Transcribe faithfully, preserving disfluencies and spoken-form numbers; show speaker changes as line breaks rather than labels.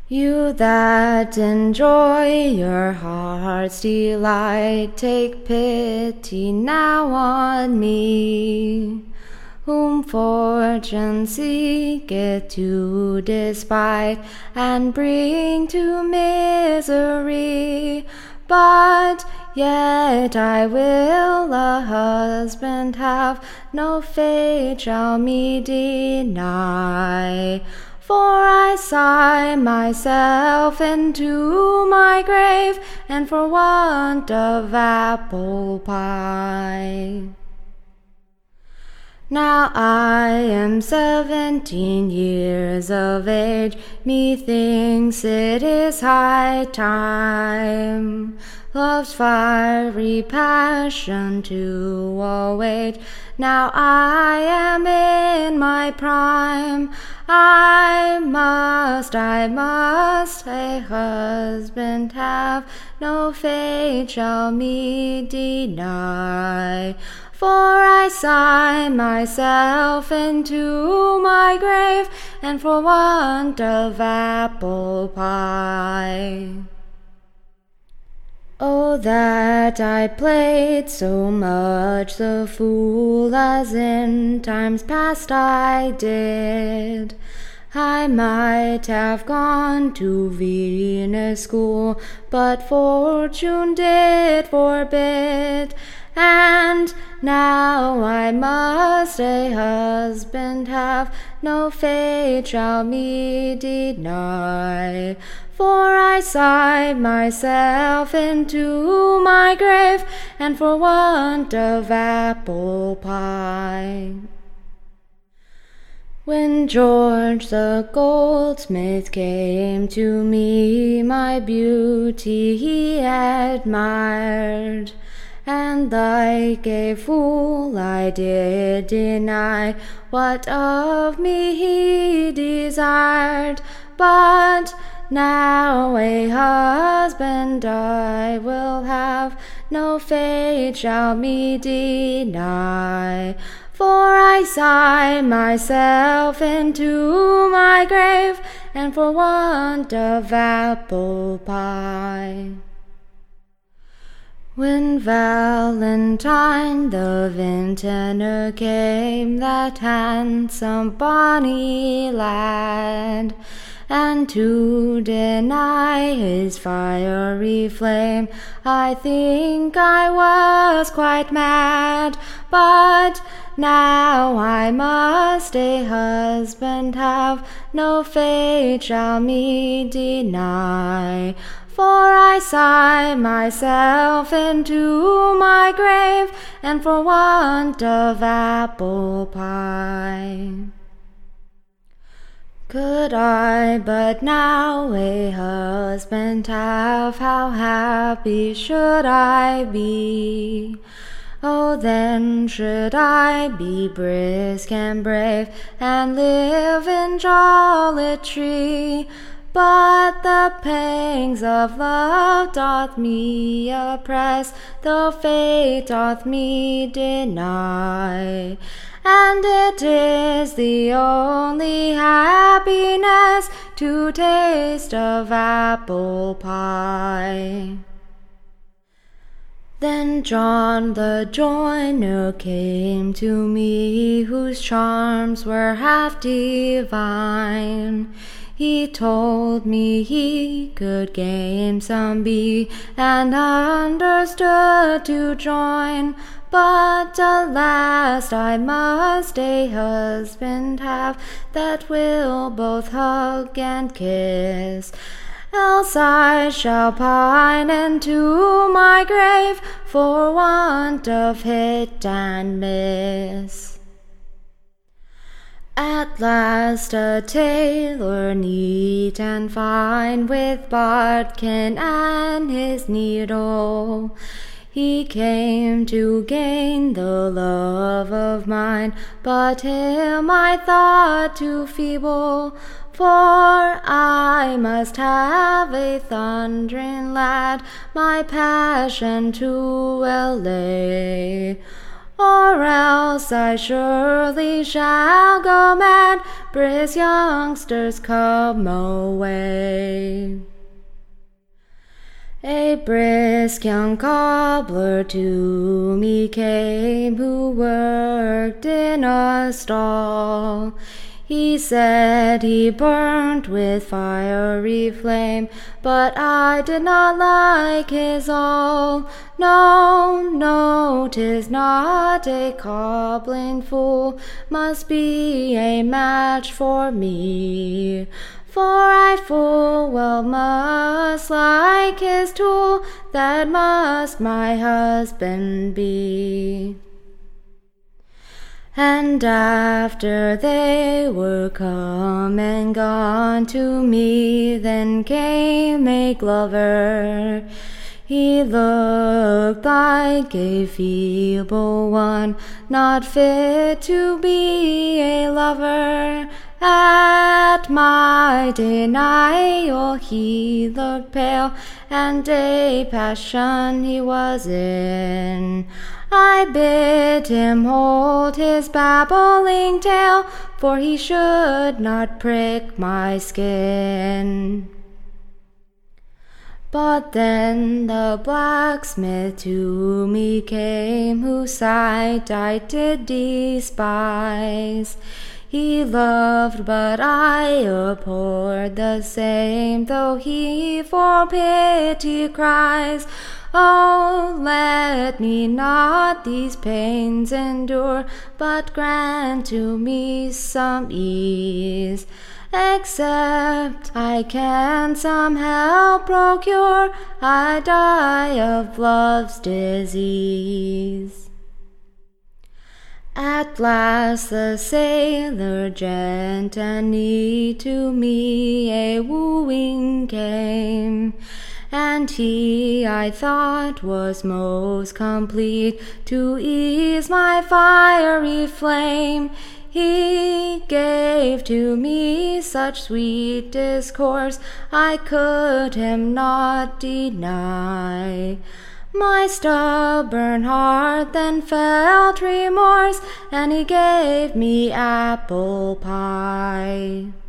You that enjoy your heart's delight, take pity now on me, whom fortune seeketh to despite and bring to misery. But yet I will a husband have, no fate shall me deny. For I sigh myself into my grave, and for want of apple pie. Now I am seventeen years of age, methinks it is high time love's fiery passion to await. Now I am in my prime, I must, I must a husband have, no fate shall me deny. For I sigh myself into my grave, and for want of apple pie. Oh, that I played so much the fool as in times past I did. I might have gone to Venus school, but fortune did forbid. And now I must a husband have, no fate shall me deny. For I sighed myself into my grave, and for want of apple pie. When George the goldsmith came to me, my beauty he admired, and like a fool I did deny what of me he desired. But now a husband I will have, no fate shall me deny. For I sigh myself into my grave, and for want of apple pie. When Valentine the vintner came, that handsome bonny lad, and to deny his fiery flame, I think I was quite mad. But now I must a husband have, no fate shall me deny. For I sigh myself into my grave, and for want of apple pie. Could I but now a husband have, how happy should I be. Oh, then should I be brisk and brave, and live in jollity. But the pangs of love doth me oppress, though fate doth me deny. And it is the only happiness to taste of apple pie. Then John the joiner came to me, whose charms were half divine. He told me he could gamesome be, and understood to join. But alas, I must a husband have, that will both hug and kiss. Else I shall pine into my grave, for want of hit and miss. At last a tailor neat and fine, with bodkin and his needle, he came to gain the love of mine. But him I thought too feeble, for I must have a thundering lad, my passion to allay. or else I surely shall go mad. Brisk youngsters, come away. A brisk young cobbler to me came, who worked in a stall. He said he burnt with fiery flame, but I did not like his all. No, no, 'tis not a cobbling fool must be a match for me. For I full well must like his tool, that must my husband be. And after they were come and gone, to me then came a glover. He looked like a feeble one, not fit to be a lover. At my denial he looked pale, and a passion he was in. I bid him hold his babbling tale, for he should not prick my skin. But then the blacksmith to me came, whose sight I did despise. He loved, but I abhorred the same, though he for pity cries. Oh, let me not these pains endure, but grant to me some ease. Except I can some help procure, I die of love's disease. At last the sailor gently to me a wooing came, and he I thought was most complete to ease my fiery flame. He gave to me such sweet discourse, I could him not deny. My stubborn heart then felt remorse, and he gave me apple pie.